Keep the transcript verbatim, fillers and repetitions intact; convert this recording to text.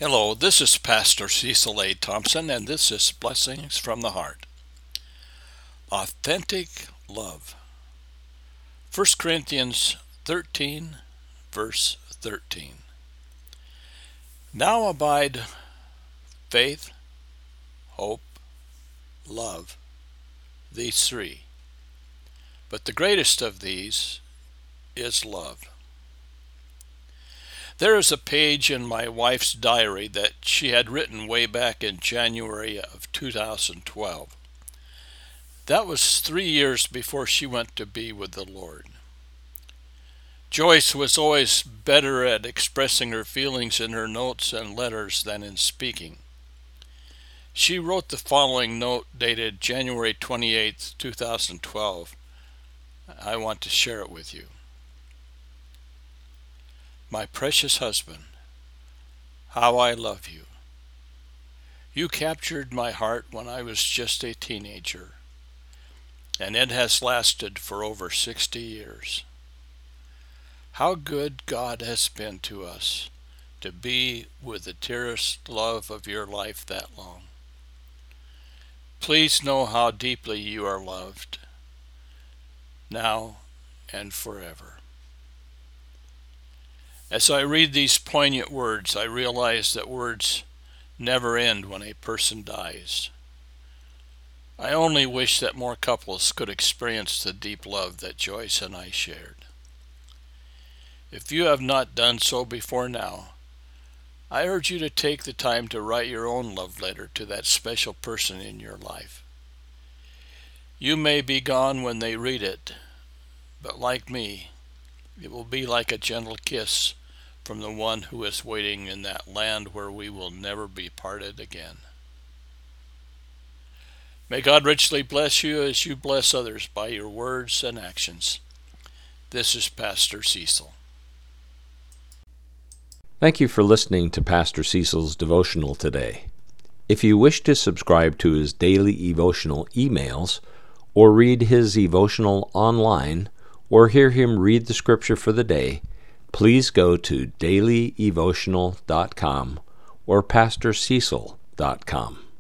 Hello, this is Pastor Cecil A. Thompson, and this is Blessings from the Heart. Authentic love. First Corinthians thirteen, verse thirteen. Now abide faith, hope, love, these three. But the greatest of these is love. There is a page in my wife's diary that she had written way back in January of two thousand twelve. That was three years before she went to be with the Lord. Joyce was always better at expressing her feelings in her notes and letters than in speaking. She wrote the following note dated January twenty-eighth, two thousand twelve. I want to share it with you. My precious husband, how I love you. You captured my heart when I was just a teenager, and it has lasted for over sixty years. How good God has been to us to be with the dearest love of your life that long. Please know how deeply you are loved, now and forever. As I read these poignant words, I realize that words never end when a person dies. I only wish that more couples could experience the deep love that Joyce and I shared. If you have not done so before now, I urge you to take the time to write your own love letter to that special person in your life. You may be gone when they read it, but like me, it will be like a gentle kiss from the one who is waiting in that land where we will never be parted again. May God richly bless you as you bless others by your words and actions. This is Pastor Cecil. Thank you for listening to Pastor Cecil's devotional today. If you wish to subscribe to his daily devotional emails, or read his devotional online, or hear him read the scripture for the day, please go to daily devotional dot com or pastor cecil dot com.